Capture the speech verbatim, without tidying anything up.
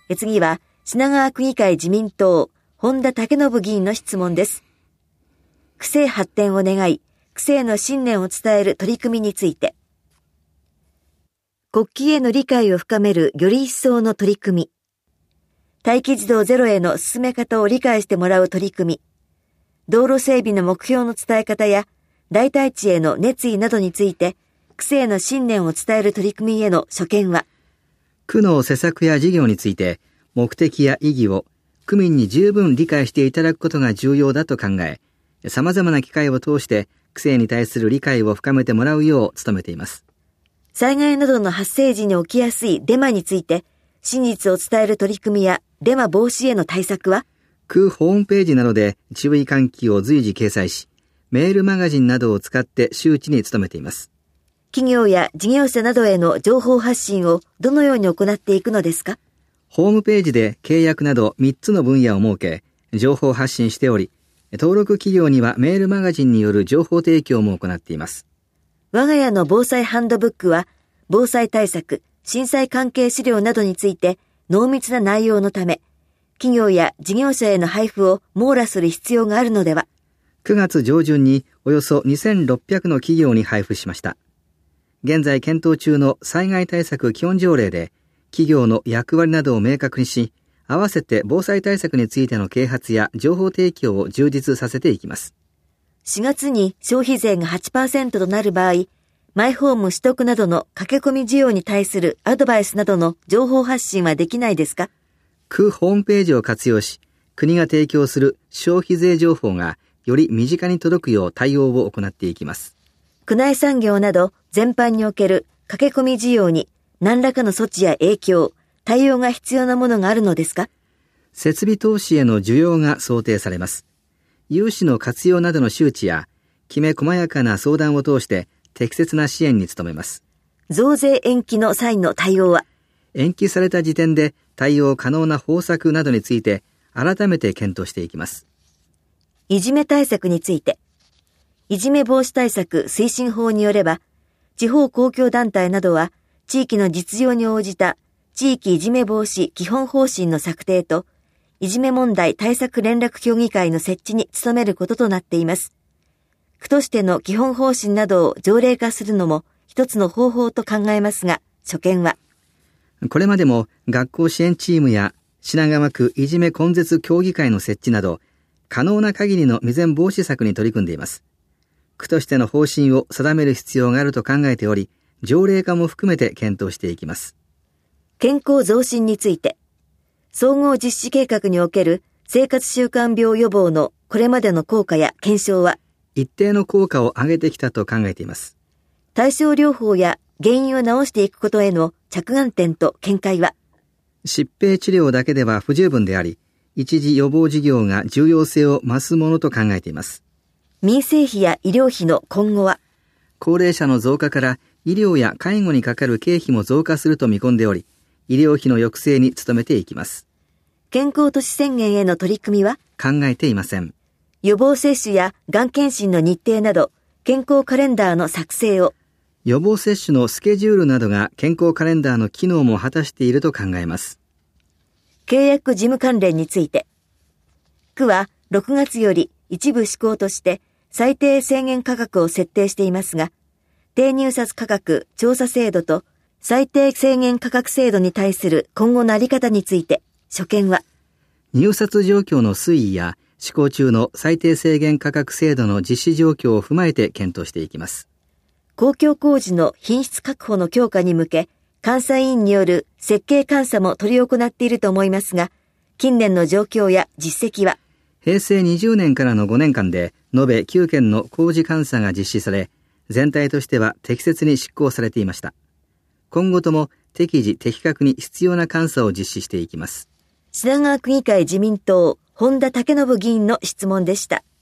次は品川区議会自民党本田武信議員の質問です。区政発展を願い、区政の信念を伝える取り組みについて。国旗への理解を深めるより一層の取り組み。待機児童ゼロへの進め方を理解してもらう取り組み。道路整備の目標の伝え方や代替地への熱意などについて、区政の信念を伝える取り組みへの所見は。 区の施策や事業について、目的や意義を区民に十分理解していただくことが重要だと考え、様々な機会を通して区政に対する理解を深めてもらうよう努めています。 災害などの発生時に起きやすいデマについて、真実を伝える取り組みやデマ防止への対策は。 区ホームページなどで注意喚起を随時掲載し、メールマガジンなどを使って周知に努めています。 企業や事業者などへの情報発信をどのように行っていくのですか？ ホームページで契約などみっつの分野を設け、情報発信しており、登録企業にはメールマガジンによる情報提供も行っています。 我が家の防災ハンドブックは、防災対策、震災関係資料などについて濃密な内容のため、企業や事業者への配布を網羅する必要があるのでは。 くがつ上旬におよそにせんろっぴゃくの企業に配布しました。現在検討中の災害対策基本条例で、企業の役割などを明確にし、合わせて防災対策についての啓発や情報提供を充実させていきます。 しがつに消費税が はちパーセント となる場合、マイホーム取得などの駆け込み需要に対するアドバイスなどの情報発信はできないですか？ 区ホームページを活用し、国が提供する消費税情報がより身近に届くよう対応を行っていきます。 区内産業など全般における駆け込み需要に何らかの措置や影響、対応が必要なものがあるのですか？ 設備投資への需要が想定されます。融資の活用などの周知や、きめ細やかな相談を通して適切な支援に努めます。 増税延期の際の対応は？ 延期された時点で対応可能な方策などについて改めて検討していきます。 いじめ対策について。いじめ防止対策推進法によれば、地方公共団体などは地域の実情に応じた地域いじめ防止基本方針の策定と、いじめ問題対策連絡協議会の設置に努めることとなっています。区としての基本方針などを条例化するのも一つの方法と考えますが、所見は？ これまでも学校支援チームや品川区いじめ根絶協議会の設置など、可能な限りの未然防止策に取り組んでいます。区としての方針を定める必要があると考えており、条例化も含めて検討していきます。 健康増進について、総合実施計画における生活習慣病予防のこれまでの効果や検証は？ 一定の効果を上げてきたと考えています。 対症療法や原因を治していくことへの着眼点と見解は？ 疾病治療だけでは不十分であり、一時予防事業が重要性を増すものと考えています。 民生費や医療費の今後は？ 高齢者の増加から医療や介護にかかる経費も増加すると見込んでおり、医療費の抑制に努めていきます。 健康都市宣言への取り組みは？ 考えていません。 予防接種やがん検診の日程など、健康カレンダーの作成を。 予防接種のスケジュールなどが健康カレンダーの機能も果たしていると考えます。 契約事務関連について。区はろくがつより一部施行として最低制限価格を設定していますが、低入札価格調査制度と最低制限価格制度に対する今後のあり方について、所見は？ 入札状況の推移や施行中の最低制限価格制度の実施状況を踏まえて検討していきます。 公共工事の品質確保の強化に向け、監査委員による設計監査も執り行っていると思いますが、近年の状況や実績は？ へいせいにじゅうねんからのごねんかんで延べきゅうけんの工事監査が実施され、全体としては適切に執行されていました。今後とも適時的確に必要な監査を実施していきます。 品川区議会自民党本田武信議員の質問でした。